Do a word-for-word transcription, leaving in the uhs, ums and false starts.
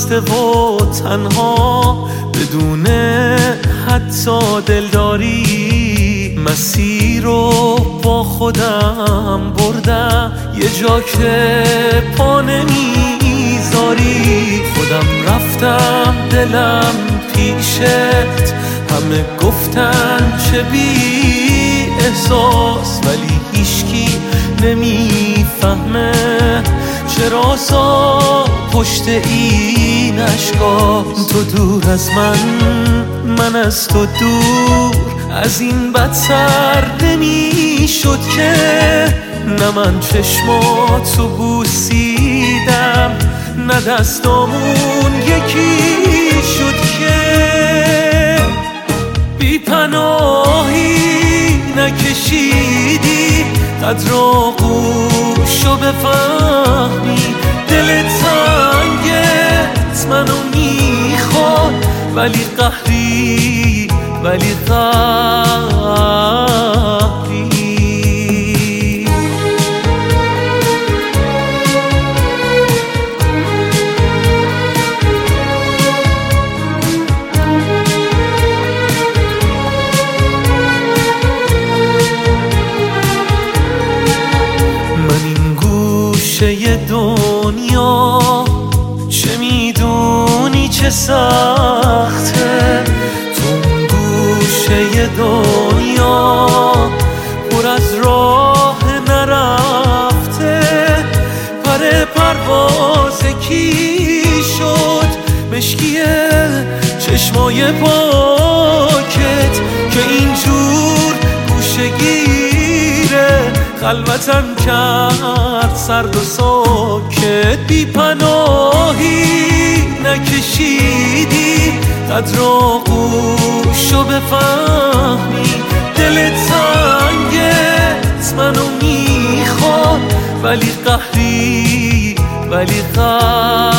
خسته و تنها بدون حتی دلداری، مسیر رو با خودم بردم یه جا که پا نمیذاری. خودم رفتم دلم پیشت، همه گفتن چه بی احساس، ولی هیچکی نمیفهمه چرا سا پشت این اشکاست. تو دور از من، من از تو دور، از این بدتر نمیشد که نه من چشماتو بوسیدم نه دستامون یکی شد که بی پناهی نکشیدی قدر آغوشو بفهمی. دل تنگت منو میخواد ولی قهری، ولی قهری. چه دنیا چه میدونی چه سخته، تو گوشه دنیا پر از راه نرفته. پر پرواز کی شد مشکیه چشمای پاکت که اینجور گوشه گیره خلوتم کرد سرد و ساکت. بی پناهی نکشیدی قدر آغوشو بفهمی. دل تنگت منو میخواد ولی قهری، ولی قهری.